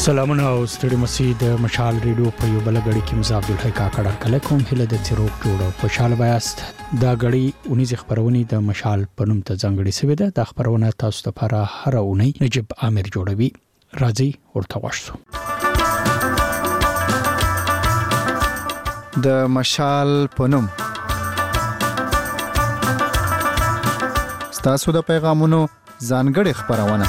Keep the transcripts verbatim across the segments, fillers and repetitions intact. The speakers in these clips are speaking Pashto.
سلامونه او ستړي مسید مشال ریډیو په یو بل غړي کې مزه عبد الحی کاکړ کله کوم هله د تیروک جوړ خوشاله بیاست دا غړي اونیز خبرونه د مشال پنوم ته ځنګړي سوي ده د خبرونه تاسو ته لپاره هر اونۍ نجيب عامر جوړوي راځي ورته واشو د مشال پنوم ستاسو د پیغامونو ځانګړي خبرونه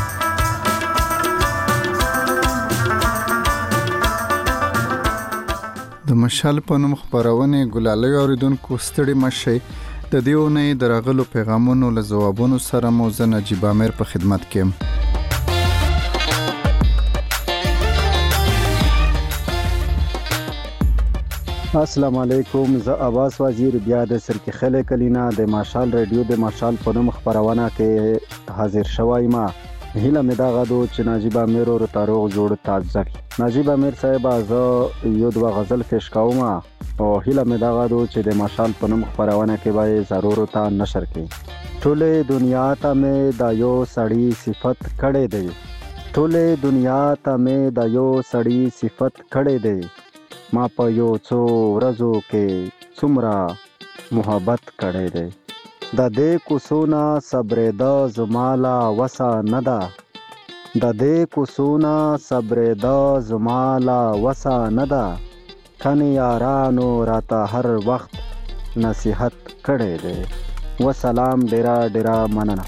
د مشال پنوم خبرونه ګلالي اوریدونکو ستړي مشه د دیونه درغلو پیغامونو له جوابونو سره مو زه نجيب عامر په خدمت کې السلام علیکم زه اواز وزیر بیا د سرکی خله کلینا د مشال ریډیو د مشال پنوم خبرونه کې حاضر شوای ما هیله مې دا غدو چې نجيب عامر او تاروغ جوړ تازه نجيب عامر صاحب از یو دوا غزل پیش کوم او هیله مې دا غدو چې د مشال پنوم خبرونه کې به ضرور تا نشر کړي ټوله دنیا ته مې دا یو سړی صفت کړي دی ټوله دنیا ته مې دا یو سړی صفت کړي دی ما په یو څو ورځو کې څومره محبت کړي دی د دې کوسونا صبر د زمالا وسا ندا د دې کوسونا صبر د زمالا وسا ندا کني یارانو راته هر وخت نصيحت کړي دی وسلام ډیرا ډیرا مننه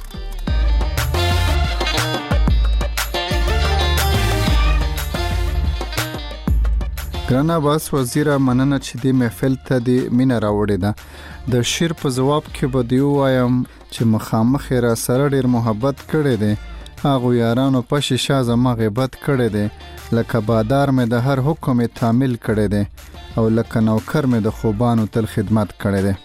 ګرانه باس وزیره مننه چې د محفل ته د مینا راوړې ده د شیر په جواب کې به دی وایم چې مخامخ را سره ډیر محبت کړي دي هغه یارانو په شیشه زما غیبت کړي دي لکه بادار مې د هر حکم تعمیل کړي دي او لکه نوکر مې د خوبانو تل خدمت کړي دي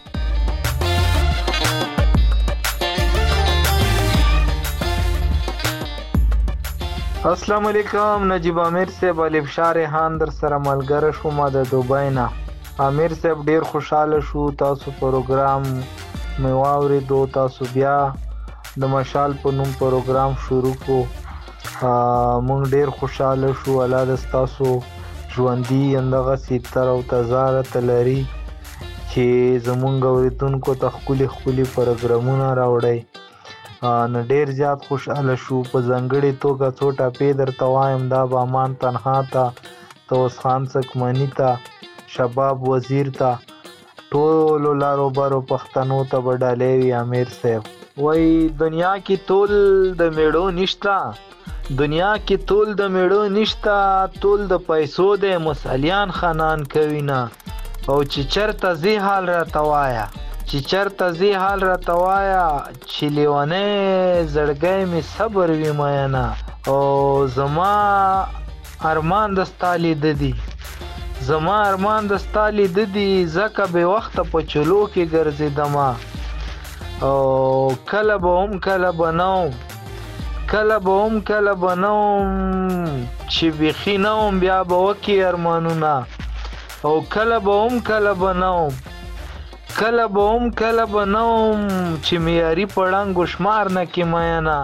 السلام علیکم نجيب عامر صاحب الف شار هان در سره ملګری شوم د دوبۍ نه عامر صاحب ډیر خوشاله شو تاسو پروګرام مې واورېدو تاسو بیا د مشال پنوم پروګرام شروع کو مونږ ډیر خوشاله شو الله د تاسو ژوندۍ اندغه سیتر او تزارت لري چې زمونږ اوریدونکو ته خولي خولي پروګرامونه راوړي نو ډیر زیات خوشاله شو په ځنګړې توګه څوټه پیدر توایم دا بامان تنها تا توس خان سکمنی تا شباب وزیر تا ټول لارو بارو پښتنو ته وډالې وی امیر صاحب وای دنیا کې تول د میړو نشتا دنیا کې تول د میړو نشتا تول د پیسو د مسالیان خانان کوي نه او چې چرته زی حال را توایا چې چرته زی حال را توایا چې لیونه زړګی می صبر وی مینا او زما ارمان دستالی ددی زما ارمان دستالی ددی زکه به وخت په چلو کې ګرځیدما او کله به هم کله بنو کله به هم کله بنو چې بخی نوم بیا به وکی ارمانونه او کله به هم کله بنو کله به هم کله به نوم چې میاري پړنګ شمار نه کې مینا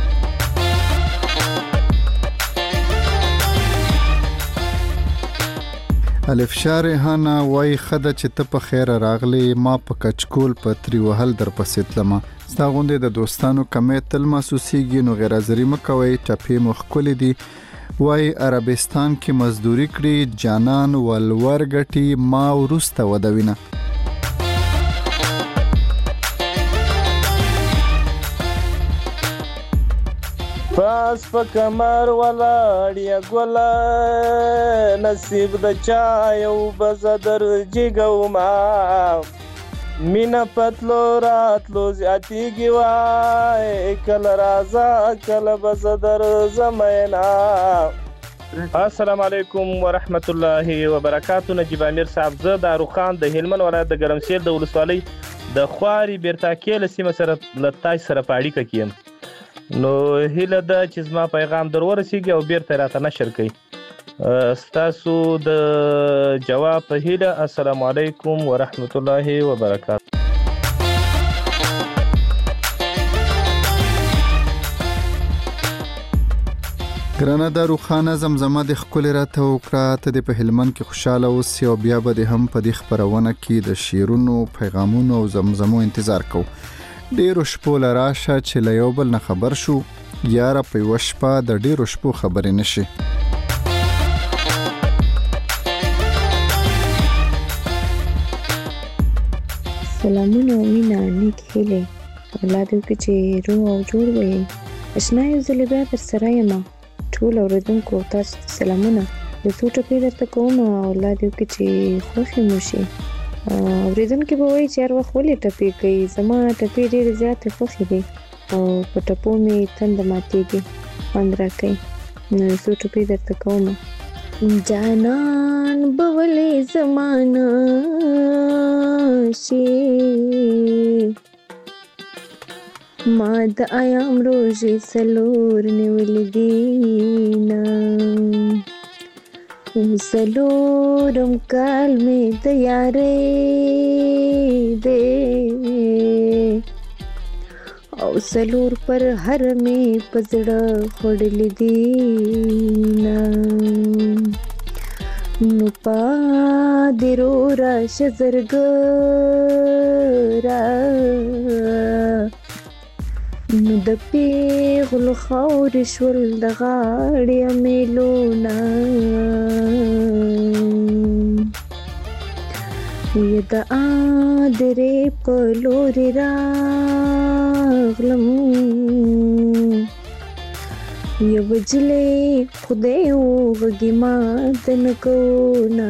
الف شارحانا وای خده چې ته په خیر راغلی ما په کچکول په تری وهل در پسې تلمه ستا غوندې د دوستانو کمې تل محسوسیږي نو غیر حاضري مکوئ ټپې مو ښکلې دي وای عربستان کې مزدوري کړي جانان ولور ګټي ما وروسته ودوینه پاس په کمر ولاړ یا ګولا نصیب د چا یو بزدر جګو ما مینا پتلو راتلو زیاتیږي وای کله رازا کله بزدر زمینا السلام علیکم ورحمت الله وبرکاتہ نجيب عامر صاحب زه د روخان د هلمند ولایت د ګرمسیر د ولسوالۍ د خواري بیرتاکې له سیمه سره لتاج سره پاړی کیم نو هیله ده چې زما پیغام در ورسیږي او بیرته راته نشر کړئ ستاسو د جواب په هیله السلام علیکم ورحمت الله وبرکاتہ ګرانه داروخانه زمزمه د ښکلې راته وکړه، ته دې په هلمند کې خوشحاله اوسې او بیا به دې هم په دې خپرونه کې د شعرونو، پیغامونو او زمزمو انتظار کوو. ډېرو شپو له راشه چې له یو بل نه خبر شو، یاره په یوه شپه د ډېرو شپو خبرې نشي. سلامونه او مینه، نیک هیلې، الله دې وکړي چې روغ او جوړ وئ. اشنا یو ځل بیا در سره یم، ټول اورېدونکو تاسو ته سلامونه. یو څو ټپې درته کوم او الله دې وکړي چې خوښې مو شي. اورېدونکي به وایي چې هر وخت ولې ټپې کوي، زما ټپې ډېرې زیاتې خوښې دي او په ټپو مې تنده ماتېږي، خوند راکوي. نو یو څو ټپې درته کوم. جانان به ولې زمانه شي، ما د ایام روژې څلور نیولې دینه، څلورم کال مې د یارۍ دی او څلور پر هر مې په زړه خوړلې دینه. نو پادې رو راشه زرګره، نو د پیغلو خاورې شول د غاړې امیلونه، ویه د آدرې په لورې راغلم، یو جلې خدای وغږي ماته نه کونه،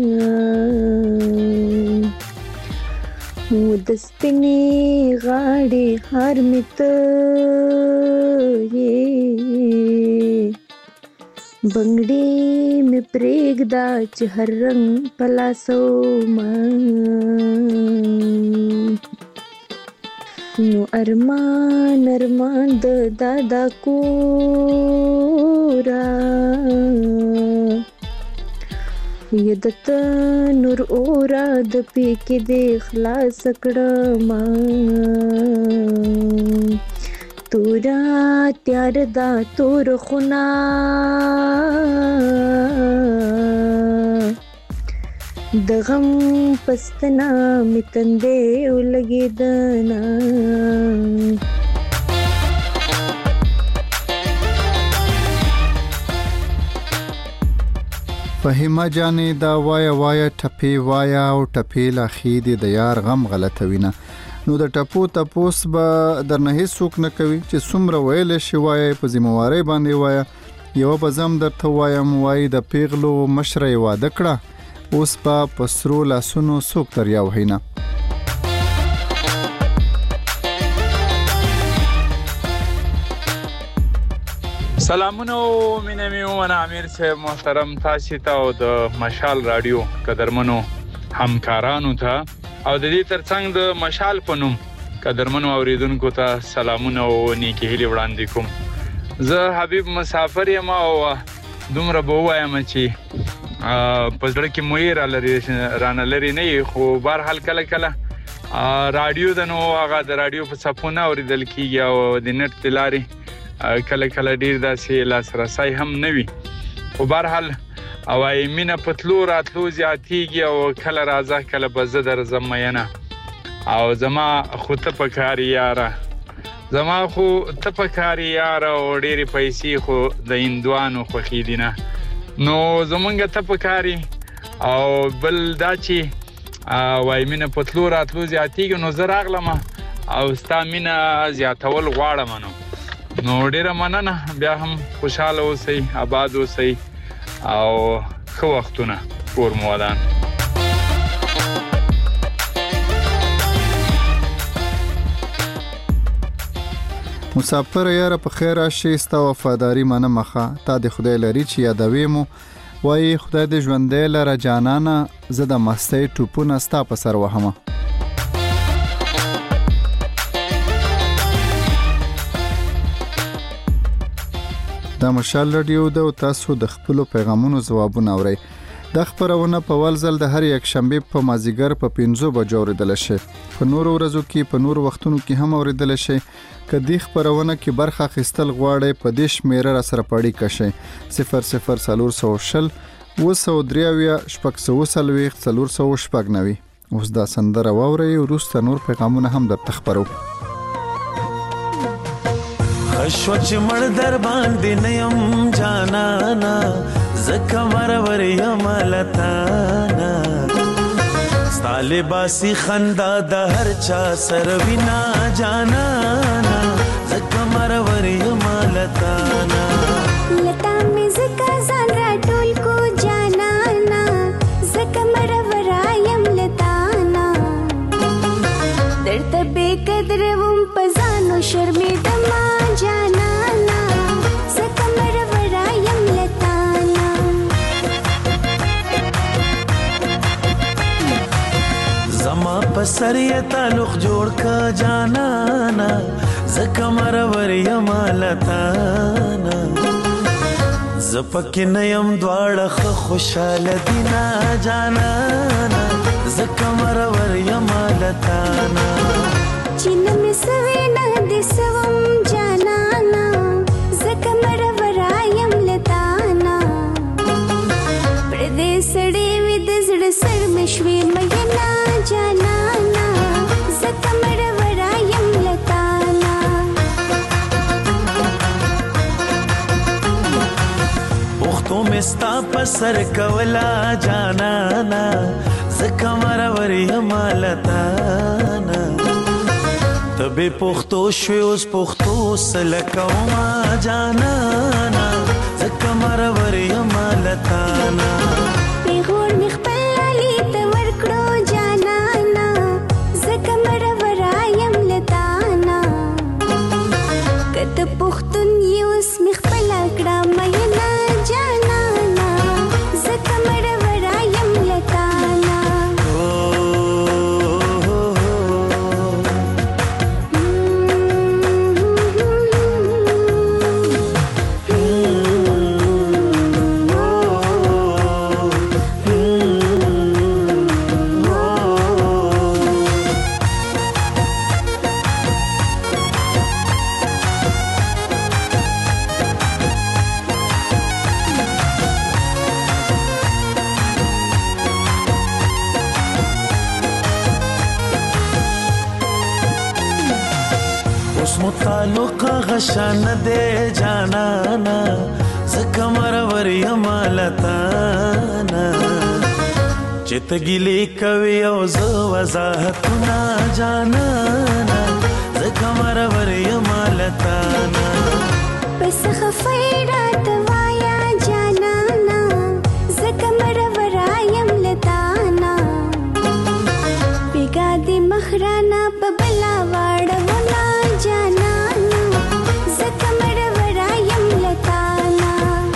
و د سپینې غاړې هار مې ته یې، بنګړې مې پرېږده چې هر رنګ په لاسومه، نو ارمان ارمان د دادا کوره، یه د تنور اوره د پیکې دې خلاص کړمه، تورا تیار دا تور خونه، د غم پستنا می تندې ولګېدنه. فهیمه جانې دا وایه وایه ټپې وایه او ټپې لا خېدې د یار غم غلطوینه. نو د ټپو تپوس به درنه هیڅوک نه کوي چې څومره ویلی شي وایه، په ذمهوارۍ باندې وایه. یوه به زه هم درته وایم، وایي د پیغلو مشره یې واده کړه، اوس به په سرو لاسونو څوک دریا وهینه. سلامونه او مینه مې ومنه امیر صاحب محترم، تاسې ته او د مشال راډیو قدرمنو همکارانو ته او د دې ترڅنګ د مشال په نوم قدرمنو اوریدونکو ته سلامونه او نیکې هیلې وړاندې کوم. زه حبیب مسافر یم او دومره به ووایم چې په زړه کې مو یې رانه لرې نه یې، خو بهرحال کله کله راډیو د نو هغه د راډیو په څپو نه اورېدل کېږي او د نټ د لارې کله کله ډېر داسې لاسرسی هم نه وي. خو بهرحال وایي مینه په تلو راتلو زیاتېږي او کله راځه کله به زه درځم مینه، او زما خو ته پکار یاره، زما خو ته پکار یاره، او ډېرې پیسې خو د هندوانو خوښې دي نه. نو زمونږ ته پکاري او بل دا چې وایي مینه په تلو راتلو زیاتېږي، نو زه راغلم او ستا مینه زیاتول غواړم. نو نو ډیره مننه، بیا هم خوشحاله اوسئ، آباد اوسئ او ښه وختونه کور مو ودان. مسافر یاره په خیر راشي، ستا وفاداري منم ښه، تا د خدای لري چې یادوي مو، وایي خدای دې ژوندی لره جانانه، زه د مستۍ ټوپونه ستا په سر وهمه. دا مشال راډیو ده او تاسو د خپلو پیغامونو ځوابونه اورئ. د خبرونه په ولزل د هر یک شنبه په مازیګر په پنځو بجو اوریدل شي. په نورو ورځو کې په نورو وختونو کې هم اوریدل شي. کدی خبرونه کې برخه خستل غواړي په دیش میره را سره پړی کشي صفر صفر څلور سو شل وسو دریاویا شپږ سو سلوي څلور سو شپږ نوي. اوس دا سندره واوري وروسته نور پیغامونه هم د تخبرو. خشو چې مړ در باندې نیم جانانا زکه مرور یمالتانا ستاله باسی خندا د هر چا سر وینا جانانا زکه مرور یمالتانا لتا می زکه ځان را ټول کو جانانا زکه مرور یم لتانا درته به قدر وم پزانو شرمېدم جانانا زکه مرور یم لتانا زما پسر یې تعلق جوړ کا جانانا زکه مرور یم لتانا زپک نیم دواړه خوشاله دینا جانانا زکه مرور یم لتانا چین می سوینا د سوم جانانا زکه مرور یم لتانا پردې سړې وې د زړه سر مشوي مېنا جانانا زکه مرور یم لتانا پختو مستا پسر کولا جانانا زکه مرور یم لتانا تبه پختو شوی اوس پختو سلکوما جانانا زکه مرور یم لتانا پیغور می خپل علی ته ورکړو جانانا زکه مرور یم لتانا کته پختون یوس می خپل کړه مېنا جانانا زکه مرور یم لتانا تعلق غشان دے جانانا زکه مرور یم لتانا چت ګلی کوي او زو وضاحتنا جانانا زکه مرور یم لتانا پس خفیرا توایا جانانا زکه مرور یم لتانا بیگا دی مخرانا په بلا واړونا جانانا زکه مرور یم لتانا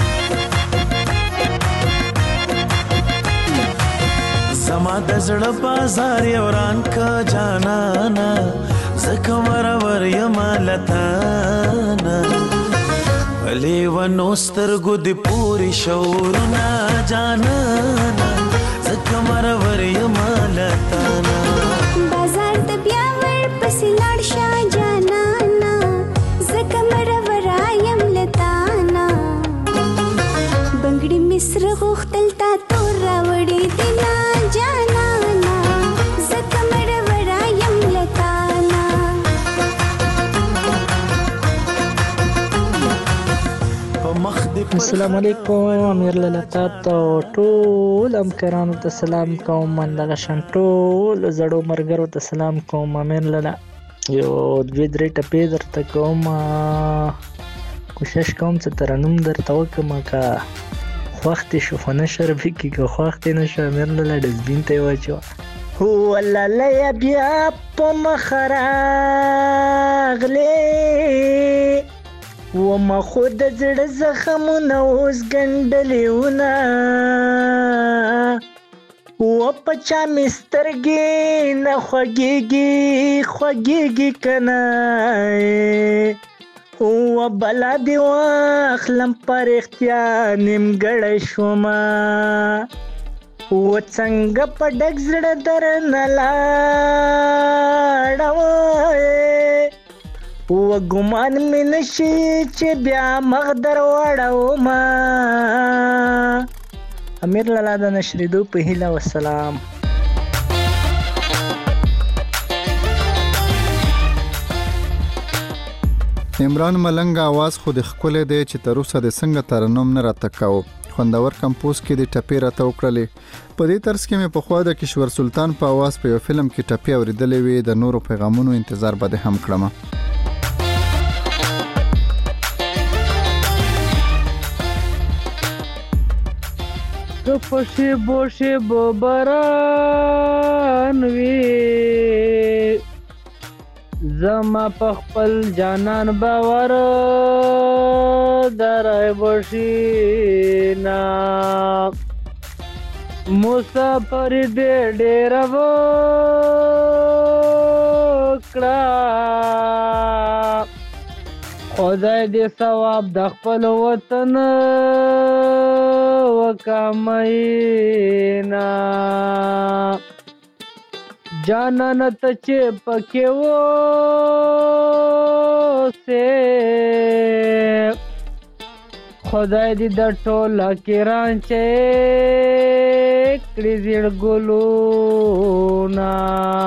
زما د زړه بازار وران کا جانانا زکه مرور یم لتانا ولی ونو سترګو دی پوری شورنا جانانا زکه مرور یم لتانا بازار د بیا ور پسې لاړ شه جانانا زکه مرور یم لتانا بنګړي مصر غوښتل تا تور راوړې دینا جانانا زکه مرور یم لتانا السلام علیکم امیر لتا ته ټول امکرانو ته سلام کوم من دغه شان ټول زړو مرګرو ته سلام کوم امیر للا یو دوی درې ټپې درته کوم کوشش کوم چې ترنم درته وکم کا وخت شو فنشر وکي که وخت نشو امیر للا ډزبین ته واچو هو لاله بیا په مخراغله و ما خود زړه زخمونه اوس ګنډلیونه و پچا مسترګې نه خوږېږي خوږېږي کنه و بلا دی واخلم پر اختیا نیمګړی شومه و څنګه په ډک زړه درنه لاړم و ګمان مې نشي چې بیا مخ در وړومه. امیر لالا د نشریدو په هیله والسلام. عمران ملنګ आवाज خو د خپل دی چې تر اوسه د څنګه ترنم نه راتکاو خوندور کمپوز کې د ټپې راته وکړلې. په دې ترڅ کې مې په خوا د کشور سلطان په आवाज په یو فلم کې ټپې اوریدلې وې. د نورو پیغامونو انتظار به هم کړم. که په شیبو شیبو باران وي زما په خپل جانان باور درای بشینا مسافر دې ډېر وکړه خدای دې ثواب د خپل وطن وکمینا جانان ته چې پکې وسه خدای دې د ټوله کران چې کړي زړ ګلونا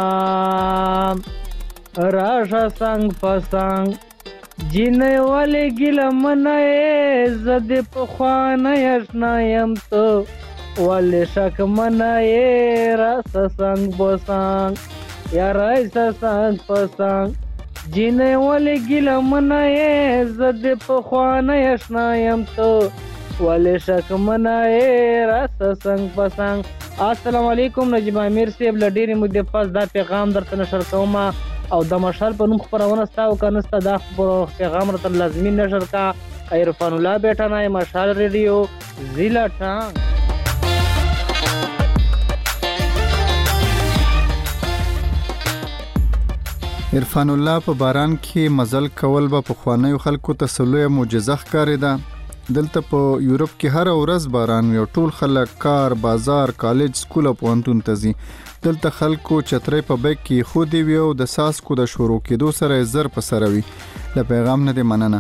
راشه څنګه پسنګ جینې والے ګل منای زد په خوانه یشنا يم تو والے شک منای راس څنګه بوسنګ یا راس څنګه پسنګ جینې والے ګل منای زد په خوانه یشنا يم تو والے شک منای راس څنګه پسنګ. السلام علیکم نجیب امیر صاحب لډيري مده پاس دا پیغام درته نشر کوم او د مشال په نوم خبرونه ستا او کنستا دا پیغام راته لازمي نشر کا. عرفان الله بیٹا نه مشال ریډیو ضلع ټانګ. عرفان الله په باران کې مزل کول به په خوانیو خلکو ته سلوه معجزه ښکارېده. دلته په یورپ کې هر ورځ باران یو ټول خلک کار بازار کالج سکول او پوهنتون ته ځي. دلته خلکو چترۍ په بیک کې خو دی ویو د ساسکو د شروع کېدو سره زر په سره وي. له پیغام نه دی مننه.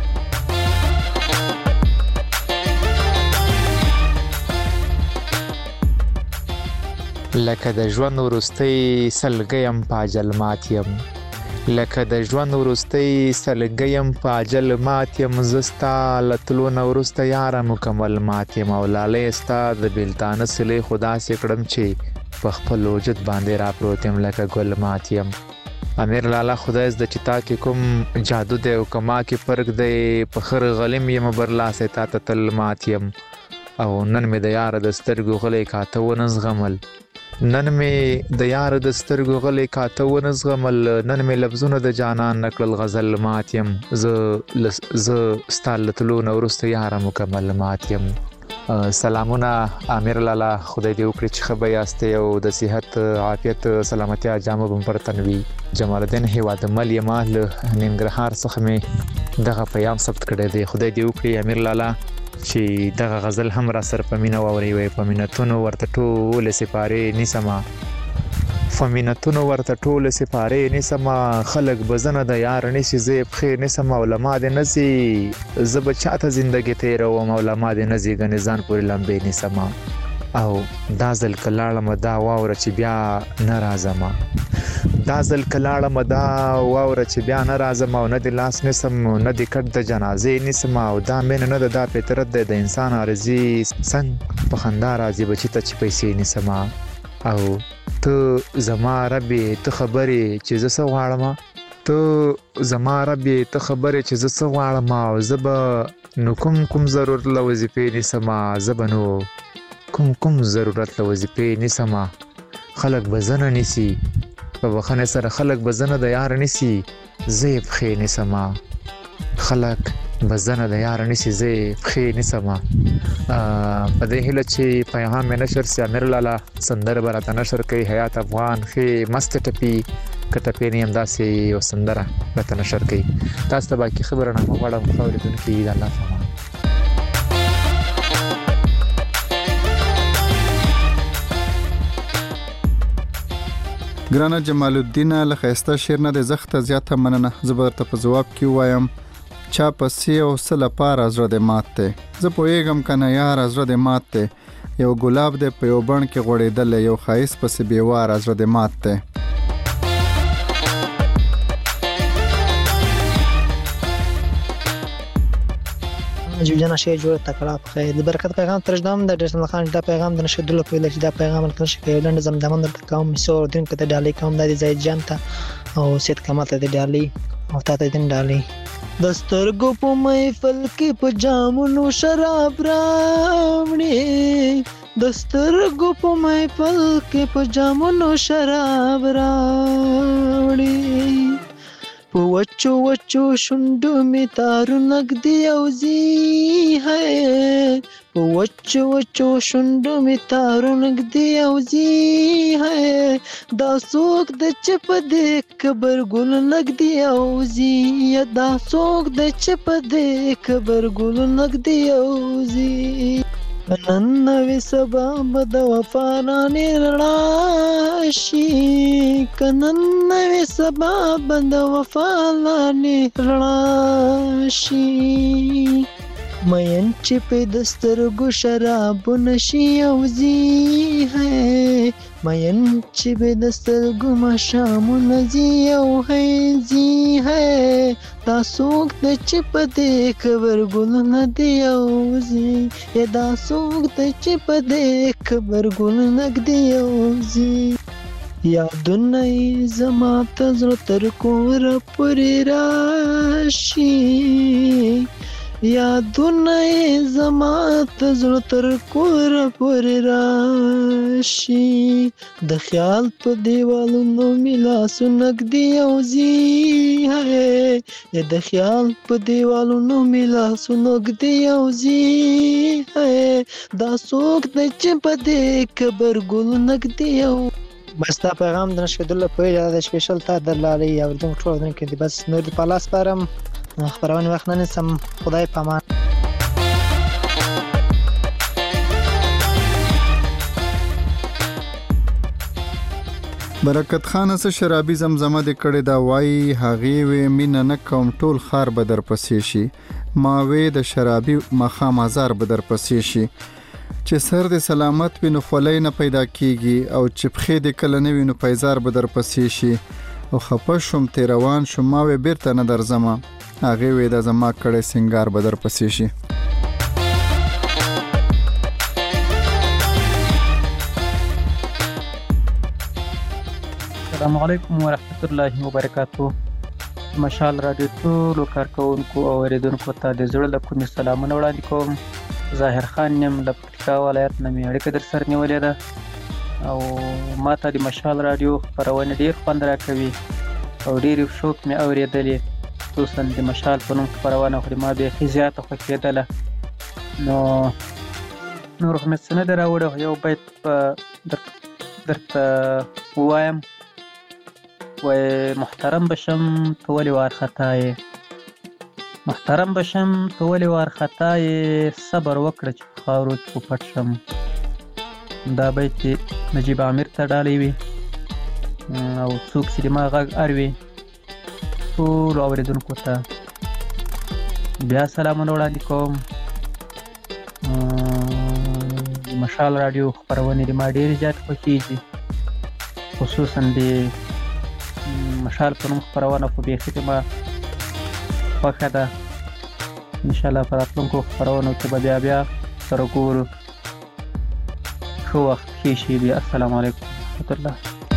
لکه د ژوند وروستۍ سلګیم په اجل مات یم لکه د ژوند وروستۍ سلګیم په اجل مات یم زستا لتلو نه وروسته یاره مکمل مات یم او لالی ستا د بیلتانه سلې خدا سې کړم چې په خپل وجود باندې را پروت یم لکه ګل مات یم. امیر لالا خدای زده چې تا کې کوم جادو دی او کما کې فرق دی په خر غلیم یم برلاسې تا ته تل مات یم او نن مې د یاره د سترګو غلی کاته ونه زغمل نن مې د یاره د سترګو غلی کاته ونه زغمل نن مې لفظونه د جانان نکړل غزل مات یم زه زه ستا له تلو نه وروسته یاره مکمل مات یم. سلامونه امیر لالا خدای دې وکړي چې ښه به یاستئ او د صحت عافیت سلامتیا جامه به پر تن وي. جمال الدین هیواد مل یما له ننګرهار څخه مې دغه پیام ثبت کړی دی. خدای دې وکړي امیر لالا چې دغه غزل هم را سره په مینه واوري وي په مینتونو ورته ټولې سپارې نیسمه فمینتونو ورته ټولې سپارې نیسمه خلک به زنه د یار نیسي زه یې پښې نیسمه او له ما دې نه ځي زه به چاته زندګي تېروم او له ما دې نه ځي ګنې ځان پورې لمبې نیسمه او دا ځل که لاړمه دا واوره چې بیا نه راځمه دا ځل که لاړمه دا واوره چې بیا نه راځم او نه دې لاس نیسم نه دې کټ د جنازې نیسم او دا مینه نه ده دا فطرت دی د انسان عارضي څنګ په خندا راځي بچي ته چې پیسې نیسم او ته زما ربې ته خبرې چې زه څه غواړم ته زما ربې ته خبرې چې زه څه غواړم او زه به نو کوم کوم ضرورت له وظیفې نیسم زه به نو کوم کوم ضرورت له وظیفې نیسم خلک به زنه نیسي په بخښنې سره خلک به زنه د یار نیسي زه یې پښې نیسم خلک به زنه د یار نیسي زه یې پښې نیسم. په دې هیله چې پیغام مې نشر سي امیر لالا سندره به راته نشر کوي حیات افغان ښې مست ټپي که ټپې نه یم داسې یو سندره راته نشر کوي. تاسو ته باقي خبرنامه غواړم ښه اورېدونکي د الله په امان. ګرانه جمال الدین له خسته شعر نه د زخته زیاته مننه. زبر ته په جواب کې وایم چا پسې او سل پار ازره د مات ته زه پوېګم کنه یار ازره د مات ته یو ګلاب د په یو بڼ کې غوړېدل یو خایس پسې بیوار ازره د مات ته. جوجانا شی جوړ تکړه په خیر د برکت پیغام ترجمه د ډیسن خان دا پیغام د نشد الله په لږ دا پیغام الکل شي په لند زمدمن د قوم مسور دین کته ډالۍ کوم د زید جان ته او سید کمال ته د ډالۍ او ته دین ډالۍ دسترګو په محفل کې په جامونو شراب راوړي دسترګو په محفل کې په جامونو شراب راوړي په وچو وچو شونډو می تارو نګدي او زی ہے په وچو وچو شونډو می تارو نګدي او زی ہے دا څوک د چپ د کبر ګل نګدي او زی دا څوک د چپ د کبر ګل نګدي او زی نن نوې سبا بد وفا رانې رڼا شي کنن نوې سبا بد وفا رانې رڼا شي مین چې په دسترګو شراب نشي او زی ہے مین چې په دسترګو مشام نزي او ہے زی ہے دا څوک د چې په دې کبر ګل نه دی او زی یا دا څوک د چې په دې کبر ګل نه دی او زی یادونه زما ته زړه تر کوره پورې راشي یادونه زما ته زړه تر کوره پورې راشي د خیال په دیوالونو مې لاسونه ږدي او زی ہے د خیال په دیوالونو مې لاسونه ږدي او زی ہے دا څوک دی چې په دې کبر ګل نه ږدي او بس دا پیغام د نشد الله په اجازه د سپیشل تا درلالي او د ټول ورځې کې د بس نور د پالاس پرم خبرونه وخت نه سم خدای پامان. برکت خان سره شرابي زمزمه د کړه دا وای هغه وې مين نه کوم ټول خار بدر پسې شي ما وې د شرابي مخام هزار بدر پسې شي چې سر د سلامت وینو خولای نه پیدا کیږي او چې پخې د کله نه وینو پیزار بدر پسې شي او خپه شوم تی روان شوم ما وې بیرته نه درځم هغه وې د زما کړه سنگار بدر پسې شي. السلام علیکم ورحمت الله وبرکاتو. مشال رادیو ټول کارکونکو او اوریدونکو ته د زړه له کومې سلامونه وړاندې کوم. ظاهر خان یم له پکتیکا ولایت نه مې اړیکه در سره نیولې ده او ما ته د مشال رادیو خپرونه ډېر خوند راکوي او ډېر شوق مې اورېدلې خصوصا د مشال په نوم خپرونه خو ما بیخي زیاته خوښېدله نو نور خو مې څه نه ده راوړی یو بیت په درته ووایم وای محترم بشم تو ولې وارخطا یې محترم بشم تو ولې وارخطا یې صبر وکړه چې په خاورو کې پټ شم. دا بیت نجیب عامر ته ډالۍ وي او څوک چې د ما غږ اړوي ټولو اورېدونکو ته بیا سلامونه وړاندې کوم. مشال رادیو خپرونې د ما ډېرې زیاتې خوښېږي خصوصا د مشال په نوم خپرونه خو بیخي د ما خوښه ده. انشاءالله په راتلونکو خپرونو کې به بیا بیا سره ګورو. ښه وخت ښې شي بیا. السلام علیکم ورحمت الله.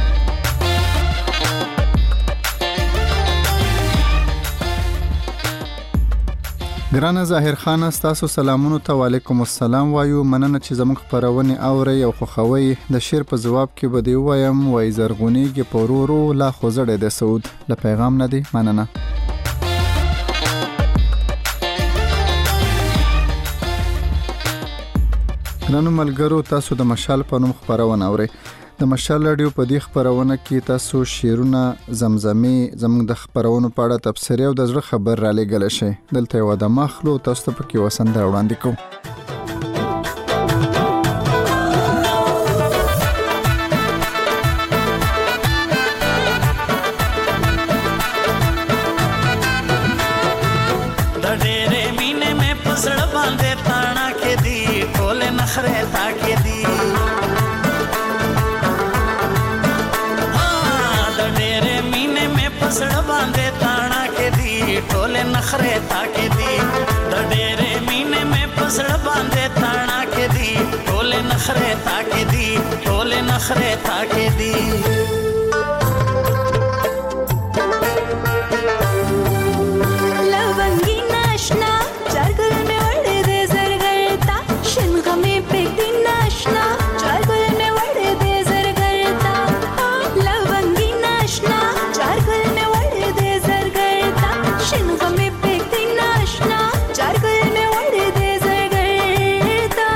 ګرانه ظاهر خان تاسو سلامونو ته وعلیکم السلام وایو. مننه چې زموږ خپرونه اوري او خوښوي. د شعر په جواب کې به دی وایم وای زرغونیږي پرورو لا خوځړې د سعود له پیغام نه دی. مننه. ګرانو ملګرو تاسو د مشال په نوم خپرونه اوري. د مشال رادیو په دې خبرونه کې تاسو شعرونه زمزمې زموږ د خبرونو په اړه تبصرې او د زړه خبر را لېږل شي. دلته یو د مخلو تاسو ته پکې وسنده وړاندې کوم. نخره تا کې دي ټول نخره تا کې دي लवंगी नाशना चारगुल में वड़े दे जरगरता शिनगा में पेक दिन नाशना चारगुल में वड़े दे जरगरता लवंगी नाशना चारगुल में वड़े दे जरगरता शिनगा में पेक दिन नाशना चारगुल में वड़े दे जरगरता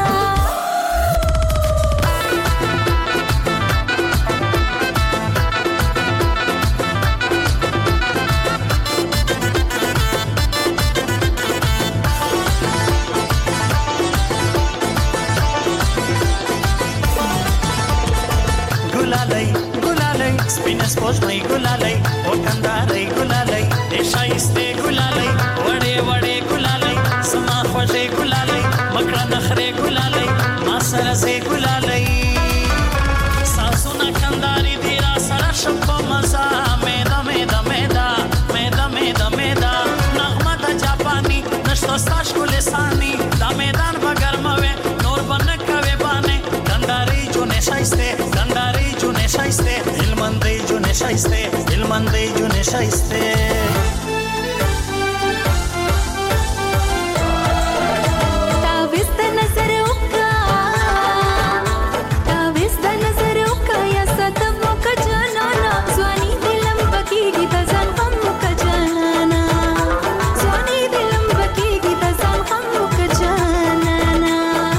ګلالۍ ګلالۍ سپینه سپوږمۍ ګلالۍ او کندارۍ ګلالۍ دې ښایستې ګلالۍ وړې وړې ګلالۍ زما خوږې ګلالۍ مکړه نخرې ګلالۍ ما سره ځې ګلالۍ ساسونه کنداري دي را سره ښه په مزه میده میده میده میده میده میده نغمه د جاپاني نشته ستا ښکلې ساني دا میدان به ګرموې نور به نه کوې بانې کندارۍ جونې ښایستې کندارۍ جونې ښایستې هلمندۍ جونې ښایستې هلمندۍ جونې ښایستې तावीज़ द नज़र उका तावीज़ द नज़र उका या सतम का जानाना ज़वानी दिलम बकीगी द ज़नगम का जानाना ज़वानी दिलम बकीगी द ज़नगम का जानाना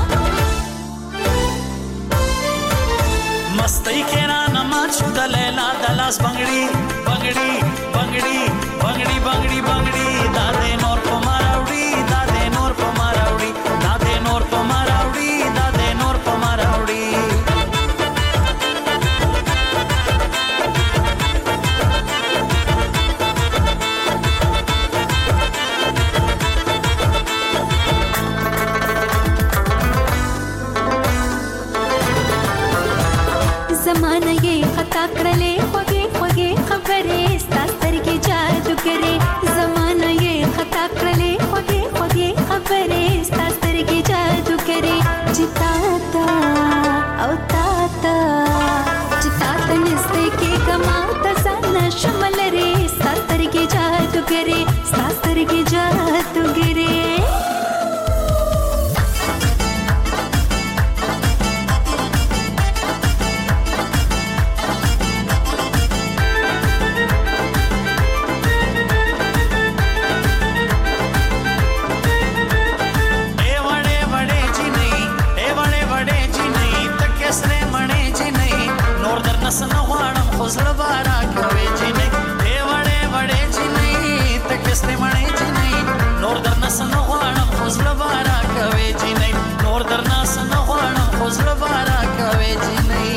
मस्ती के राना माचू द लैला द लास बंगड़ी बंगड़ी बंगड़ी बंगड़ी बंगड़ी बंगड़ी दादे नोर को मारावड़ी दादे नोर को मारावड़ी दादे नोर को मारावड़ी दादे नोर को मारावड़ी ज़माना ये खता करले खोगे खोगे खबरे स्तास्तर की जादू करे ज़माना ये खता करले खोगे खोगे खबरे स्तास्तर की जादू करे जिताता औताता जिताता निस्ते के गमाता साना शमल रे स्तास्तर की जादू करे स्तास्तर की जादू करे ए वड़े वड़े जी नहीं ए वड़े वड़े जी नहीं तक कैसरे मणे जी नहीं नोर दर नस न वाणम खुजल बारा कवे जी नहीं ए वड़े वड़े जी नहीं तक कैसरे मणे जी नहीं नोर दर नस न वाणम खुजल बारा कवे जी नहीं नोर दर नस न वाणम खुजल बारा कवे जी नहीं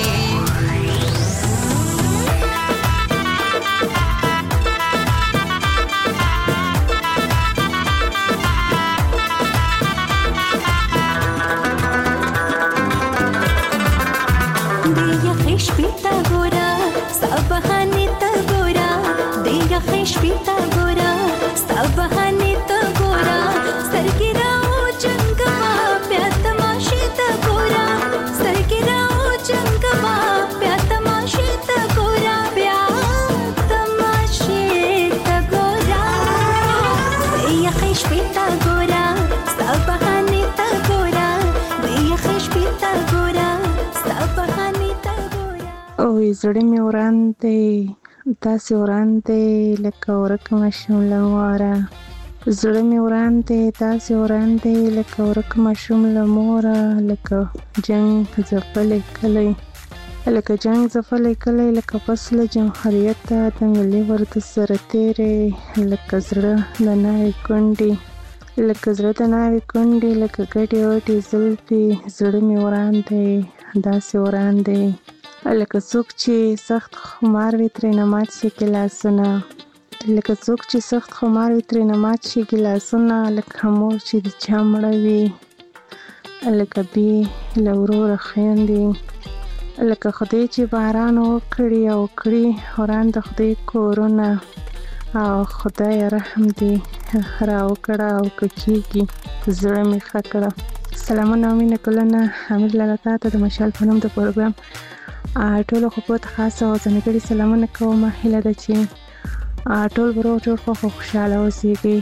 दिया खिश पीता गोरा सबहाने त गोरा दिया खिश पीता गोरा सबहाने त गोरा सरगिराओ जंगमा प्या तमाशे त गोरा सरगिराओ जंगमा प्या तमाशे त गोरा प्या तमाशे त गोरा दिया खिश पीता गोरा सबहाने त गोरा दिया खिश पीता गोरा सबहाने त गोरा او زړه مې وران دی داسې وران دی لکه ورک ماشوم له موره زړه مې وران دی داسې وران دی لکه ورک ماشوم له موره لکه جنګ ځپلی کلی لکه جنګ ځپلی کلی لکه فصل جمهوریت ته د ملي ورد سره تیرې لکه زړه د ناوې کونډې لکه زړه د ناوې کونډې لکه ګډې وډې زلفې زړه مې وران دی داسې وران دی لکه څوک چې سخت خمار وي ترېنه مات شي ګیلاسونه لکه څوک چې سخت خمار وي ترېنه مات شي ګیلاسونه لکه مور چې د چا مړه وي لکه بې له وروره خویندې لکه خدای چې باران وکړي او کړي وران د خدای کورونه او خدای رحم دې راوکړه او که کېږي زړه مې ښه کړه سلامونه او مینه کولنه امیر لاله تا ته د مشال په نوم د پروګرام ټولو خپو ته خاصه او ځانګړي سلامونه کوم. هیله ده چې ټول برو ټول خو خوشاله اوسئ.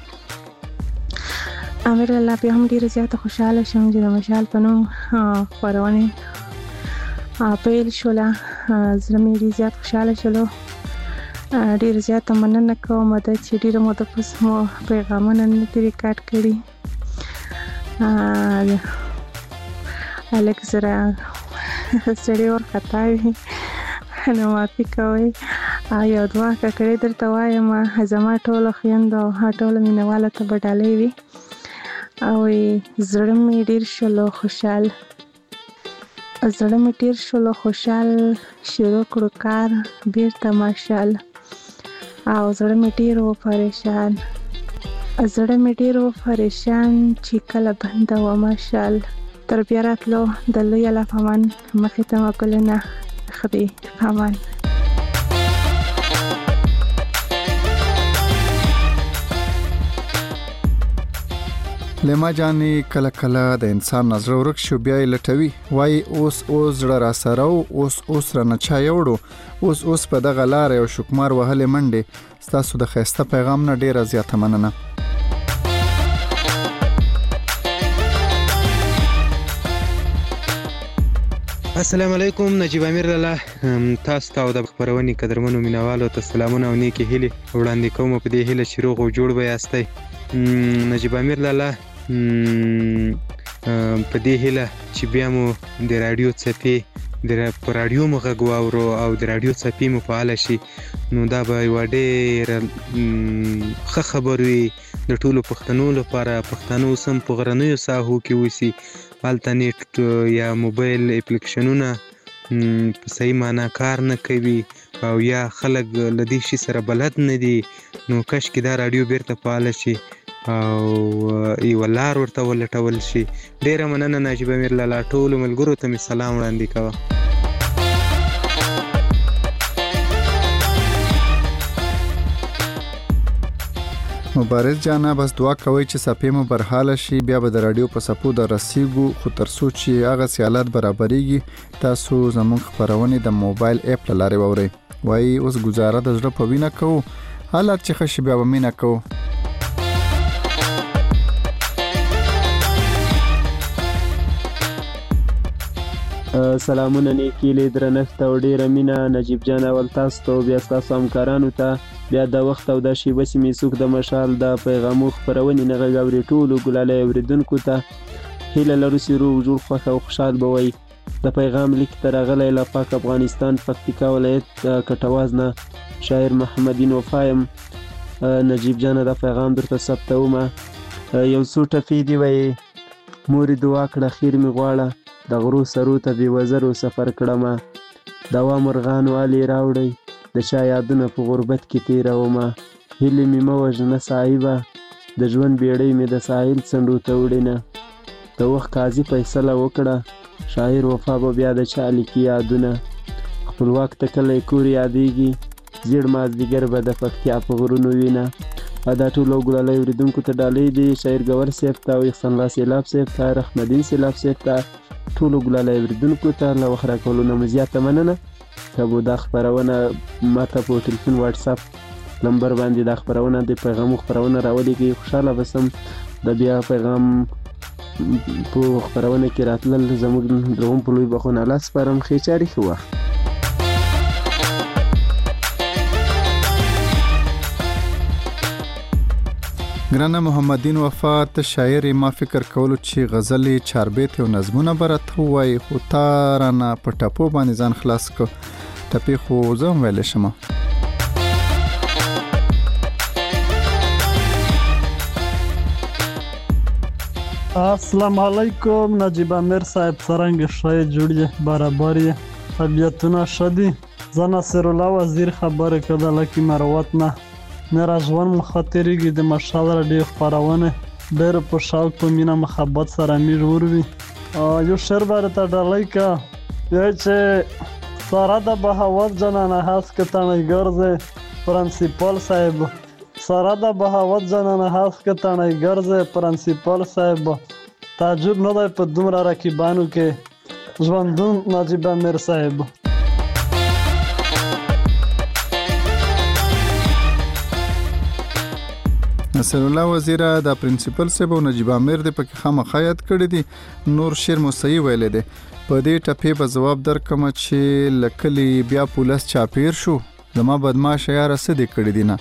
امیر لاله بیا هم ډیره زیاته خوشاله شوم چې د مشال په نوم خپرونې پیل شوله. زړه مې ډېر زیات خوشاله شولو. ډیره زیاته مننه کوم ده چې ډیره موده پس مو پیغامونه نه دي ریکارډ کړي. الک زره سړی ورخطا وي نو معافي کوئ. یو دوه ککړې درته وایم زما ټولو خویندو او ټولو مینهوالو ته به ډالۍ وي او زړه مې ډېر شولو خوشحال زړه مې ډېر شولو خوشحال شروع کړو کار بیرته ماشال او زړه مې ډېر و پریشان زړه مې ډېر و پریشان چې کله بنده و ماشال تر بیا راتلو د لوی الله په امان مخې ته مه ګلونه خدای په امان. لما جانې کله کله د انسان نظر ورک شو بیا یې لټوي وای اوس اوس زړه را سره اوس اوس را نه چا یوړو اوس اوس په دغه لار یو شکمار وهلې منډې. ستاسو د ښایسته پیغام نه ډیره زیاته مننه. السلام علیکم. نجیب امیر لاله تاسو ته او د خبرونې قدرمنو مینوالو ته سلامونه او نیکی هیلې وړاندې کوم. په دې هیله چې روغ او جوړ به یاستئ. نجیب امیر لاله په دې هیله چې بیا مو د رادیو څپې د په رادیو مو غږ واورو او د رادیو څپې مو فعاله شي نو دا به یوه ډېره ښه خبر وي د ټولو پښتنو لپاره. پښتانه اوس هم په غرنیو ساحو کې اوسي، هلته نیټ یا موبایل اپلیکیشنونه په صحیح معنا کار نه کوي او یا خلک له دې شي سره بلد نه دي. نو کاشکې دا رادیو بیرته فعاله شي او یوه لار ورته ولټول شي. ډېره مننه نجیب امیر لاله. ټولو ملګرو ته مې سلام وړاندې کوه. مبارز جانا بس دعا کوي چې صفې مو برحاله شي بیا به د رادیو په صفو د رسیږو خو تر څو چې هغه سیالات برابرېږي تاسو زموږ خپرونې د موبایل اپ له لارې واورئ. وایي اوس ګزاره د زړه په وینه کوو حالات چې ښه شي بیا به مینه کوو. سلامونه نیکې لی درنښت او ډېره مینه نجیب جان اول تاسو ته بیا ستاسو همکارانو ته بیا د وخت او د شیبه سیمې څوک د مشال د پیغامو خپرونې نه غږ اوري ټولو ګلالی اورېدونکو ته هیله لرو چې روغ جوړ خوښ او خوشحال به وئ. د پیغام لیک ته راغلی له پاک افغانستان پکتیکا ولایت کټواز نه شاعر محمدین وفا یم. نجیب جانه دا پیغام درته ثبتومه. یو څو ټپې دي وایي مورې دعا کړه خیر مې غواړه د غرو سرو ته بې وزرو سفر کړمه دوا مرغانو الې راوړئ د چا یادونه په غربت کې تېرومه هیلې مې مه وژنه صاحبه د ژوند بیړۍ مې د ساحل څنډو ته وړینه د وخت قاضي فیصله وکړه شاعر وفا به بیا د چا لیکي یادونه خپلواک ته کلی کور یادېږي زیړ مازدیګر به د پکتیا په غرونو وینه. دا ټولو ګلالی اورېدونکو ته ډالۍ دي شاعر ګور صاحب ته او احسان الله سیلاب صاحب ته رحمدین سیلاب صاحب ته ټولو ګلالی اورېدونکو ته له وخت راکولو نه مو زیاته مننه. که مو دا خپرونه ماته په ټلیفون واټساپ نمبر باندې دا خپرونه د پیغامو خپرونه راولیږي خوشحاله به سم. د بیا پیغام په خپرونه کې راتلل زموږ دوهم په لوی بخښنه الله سپارم. ښې چارې ښه وخت. ګرانه محمدین وفا ته شاعر ما فکر کولو چې غزلې چاربیت او نظمونه برته وای خو تا رانه په ټپو باندې ځان خلاص کو ټپې خو زه هم ویلی شم. السلام علیکم نجیب امیر صاحب څرنګه ښه جوړ یې برابر یې طبیعتونه ښه دي. زه ناصر الله وزیر خبرې کوم لکه مروت نه میرا ژوند مخاطرېږي د مشال راډیو خپرونه ډېر په شوق په مینه محبت سره مې جوړ وي. یو شعر باندې ته ډالۍ کا یې چې سارا د بهاوت جنانه هست که تڼۍ ګرځې پرنسپل صاحب سارا د بهاوت جنانه هست که تڼۍ ګرځې پرنسپل صاحب تعجب نه دی په دومره رقیبانو کې ژوندون نجیب امیر صاحب. نصر الله وزیره د پرنسپل صاحب او نجیب امیر د پکې خامخا یاد کړی دي. نور شیر موسیي ویل دي په دې ټپې به جواب درکم چې لکلی بیا پولیس چاپیر شو زما بدمعاش یاره څه دې کړی دي نه.